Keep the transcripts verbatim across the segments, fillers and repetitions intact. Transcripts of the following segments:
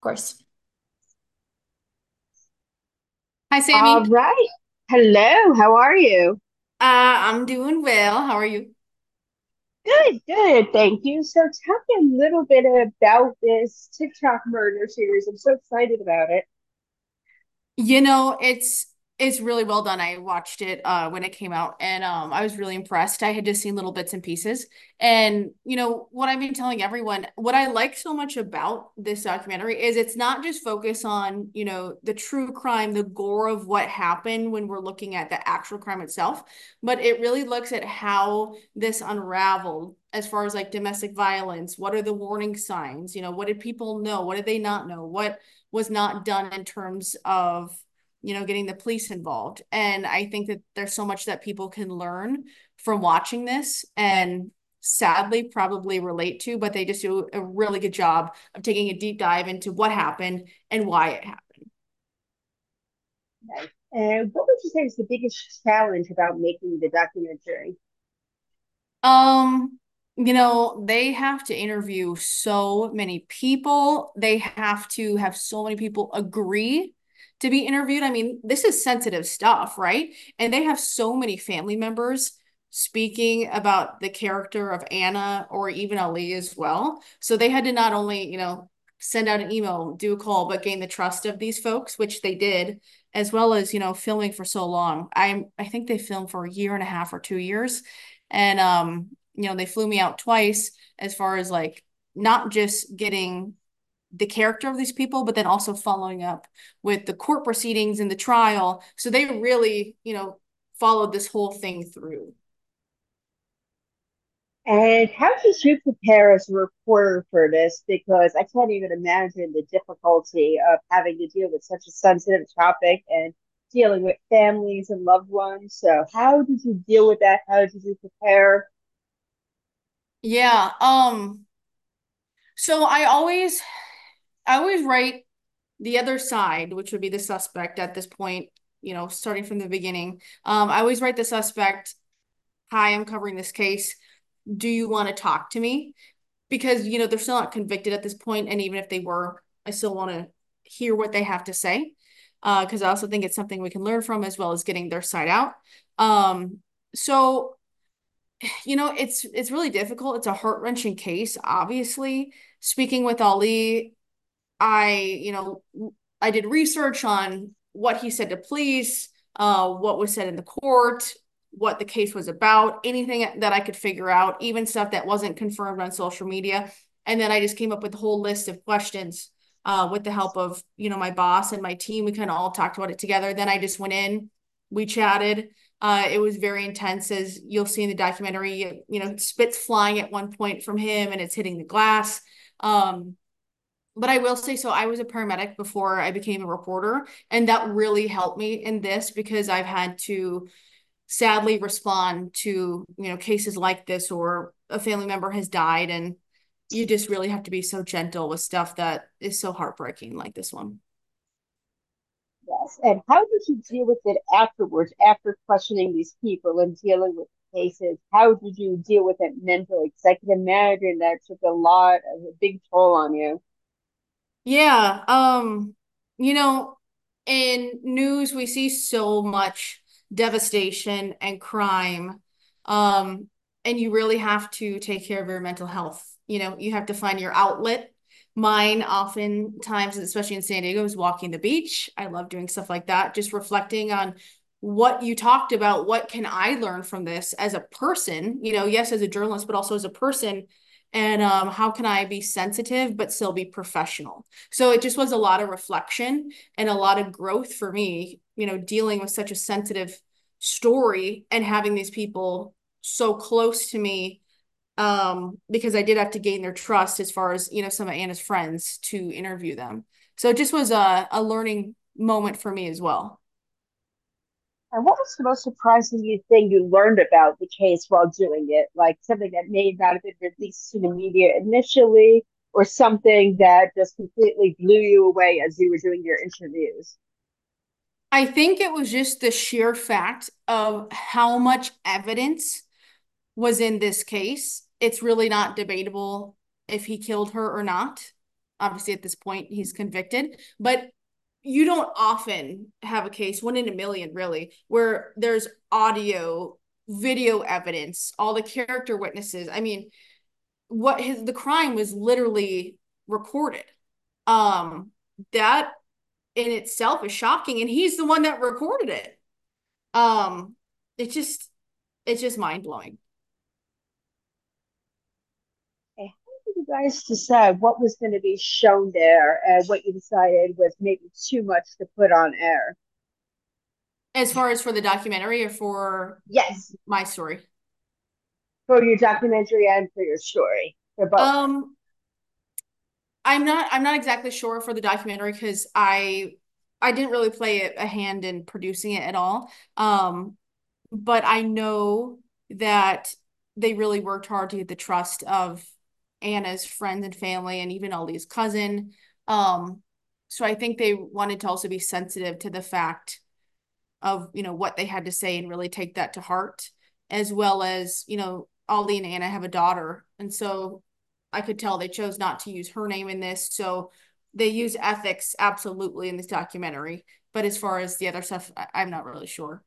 Course. Hi, All Sammy. right. Hello, how are you? Uh, I'm doing well. How are you? Good, good. Thank you. So tell me a little bit about this TikTok murder series. I'm so excited about it. You know, it's it's really well done. I watched it uh when it came out and um I was really impressed. I had just seen little bits and pieces. And you know, what I've been telling everyone, what I like so much about this documentary is it's not just focus on, you know, the true crime, the gore of what happened when we're looking at the actual crime itself, but it really looks at how this unraveled as far as like domestic violence. What are the warning signs? You know, what did people know? What did they not know? What was not done in terms of you know getting the police involved, and I think that there's so much that people can learn from watching this and sadly probably relate to, but they just do a really good job of taking a deep dive into what happened and why it happened. Nice. And what would you say is the biggest challenge about making the documentary? Um, you know, they have to interview so many people. They have to have so many people agree to be interviewed. I mean, this is sensitive stuff, right? And they have so many family members speaking about the character of Anna or even Ali as well. So they had to not only, you know, send out an email, do a call, but gain the trust of these folks, which they did, as well as, you know, filming for so long. I I think they filmed for a year and a half or two years. And um, you know, they flew me out twice as far as like not just getting the character of these people, but then also following up with the court proceedings and the trial. So they really, you know, followed this whole thing through. And how did you prepare as a reporter for this? Because I can't even imagine the difficulty of having to deal with such a sensitive topic and dealing with families and loved ones. So how did you deal with that? How did you prepare? Yeah. Um, so I always I always write the other side, which would be the suspect at this point, you know, starting from the beginning. Um, I always write the suspect, hi, I'm covering this case. Do you want to talk to me? Because you know they're still not convicted at this point, and even if they were, I still want to hear what they have to say, uh because I also think it's something we can learn from as well as getting their side out. um so you know it's it's really difficult. It's a heart-wrenching case, obviously. Speaking with Ali, I you know I did research on what he said to police, uh what was said in the court, what the case was about, anything that I could figure out, even stuff that wasn't confirmed on social media. And then I just came up with a whole list of questions, uh, with the help of, you know, my boss and my team. We kind of all talked about it together. Then I just went in, we chatted. Uh, it was very intense, as you'll see in the documentary. You know, spit's flying at one point from him and it's hitting the glass. Um, but I will say, so I was a paramedic before I became a reporter, and that really helped me in this because I've had to sadly respond to, you know, cases like this, or a family member has died, and you just really have to be so gentle with stuff that is so heartbreaking like this one. Yes. And how did you deal with it afterwards, after questioning these people and dealing with cases? How did you deal with it mentally? Because I can imagine that took a lot of a big toll on you. Yeah, um, you know, in news we see so much devastation and crime. Um, and you really have to take care of your mental health. You know, you have to find your outlet. Mine oftentimes, especially in San Diego, is walking the beach. I love doing stuff like that, just reflecting on what you talked about. What can I learn from this as a person? You know, yes, as a journalist, but also as a person. And um, how can I be sensitive but still be professional? So it just was a lot of reflection and a lot of growth for me, you know, dealing with such a sensitive story and having these people so close to me, um, because I did have to gain their trust as far as, you know, some of Anna's friends to interview them. So it just was a, a learning moment for me as well. And what was the most surprising thing you learned about the case while doing it? Like something that may not have been released to the media initially, or something that just completely blew you away as you were doing your interviews? I think it was just the sheer fact of how much evidence was in this case. It's really not debatable if he killed her or not. obviously at this point he's convicted, but you don't often have a case, one in a million really, where there's audio, video evidence, all the character witnesses. I mean, what his the crime was literally recorded. Um, that in itself is shocking, and he's the one that recorded it. Um, it just it's just mind blowing. Okay, how did you guys decide what was going to be shown there and what you decided was maybe too much to put on air? As far as for the documentary or for Yes, my story. for your documentary and for your story, for both. Um, I'm not I'm not exactly sure for the documentary because I I didn't really play a, a hand in producing it at all. Um, but I know that they really worked hard to get the trust of Anna's friends and family and even Ali's cousin. Um, so I think they wanted to also be sensitive to the fact of, you know, what they had to say and really take that to heart, as well as, you know, Ali and Anna have a daughter. And so I could tell they chose not to use her name in this. So they use ethics absolutely in this documentary. But as far as the other stuff, I- I'm not really sure.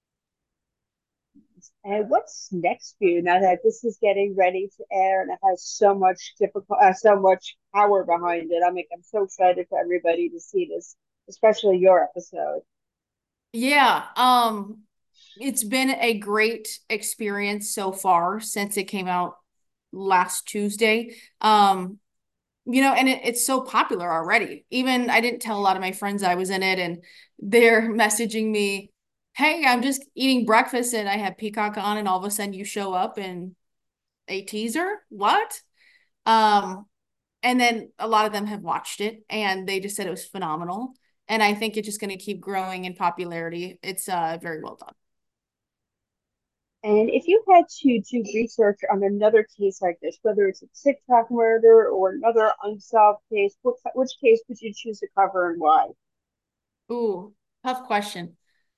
And what's next for you now that this is getting ready to air and it has so much difficult, uh, so much power behind it? I'm like, I'm so excited for everybody to see this, especially your episode. Yeah, um, it's been a great experience so far since it came out last Tuesday. Um, you know, and it, it's so popular already. Even I didn't tell a lot of my friends I was in it, and they're messaging me, "Hey, I'm just eating breakfast and I have Peacock on, and all of a sudden you show up in a teaser. What?" Um, and then a lot of them have watched it and they just said it was phenomenal. And I think it's just going to keep growing in popularity. It's uh very well done. And if you had to do research on another case like this, whether it's a TikTok murder or another unsolved case, what, which case would you choose to cover and why? Ooh, tough question.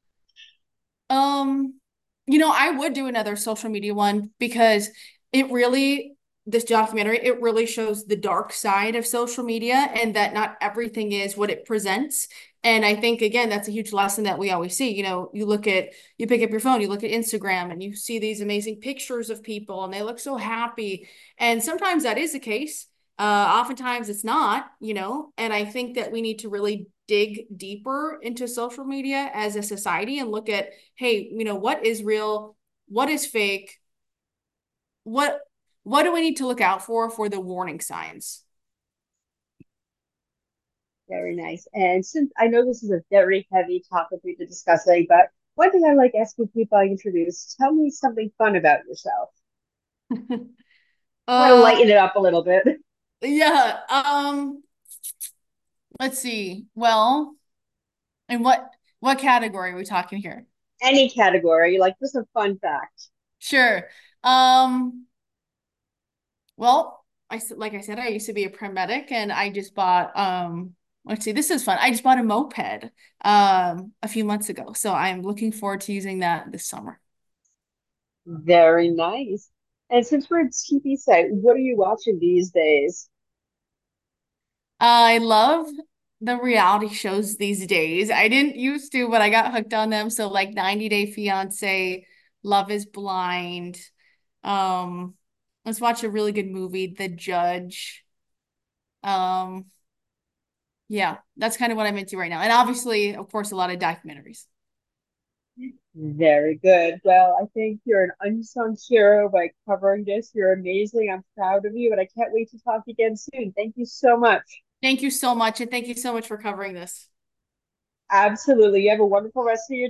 Um, you know, I would do another social media one because it really, this documentary, it really shows the dark side of social media and that not everything is what it presents. And I think, again, that's a huge lesson that we always see. You know, you look at, you pick up your phone, you look at Instagram, and you see these amazing pictures of people and they look so happy. And sometimes that is the case. Uh, oftentimes it's not, you know, and I think that we need to really dig deeper into social media as a society and look at, hey, you know, what is real, what is fake, what what do we need to look out for for the warning signs? Very nice. And since I know this is a very heavy topic we've been discussing, but one thing I like asking people I introduce, tell me something fun about yourself. I want to uh lighten it up a little bit. yeah, um let's see. Well, in what what category are we talking here? Any category, like just a fun fact. Sure. Um Well, I s- like I said, I used to be a paramedic, and I just bought um. Let's see, this is fun. I just bought a moped um a few months ago, so I'm looking forward to using that this summer. Very nice. And since we're a T V site, what are you watching these days? I love the reality shows these days. I didn't used to, but I got hooked on them. So like ninety Day Fiance, Love is Blind. Um, let's watch a really good movie, The Judge. Um, yeah, that's kind of what I'm into right now. And obviously, of course, a lot of documentaries. Very good. Well, I think you're an unsung hero by covering this. You're amazing. I'm proud of you, and I can't wait to talk again soon. Thank you so much. Thank you so much, and thank you so much for covering this. Absolutely. You have a wonderful rest of your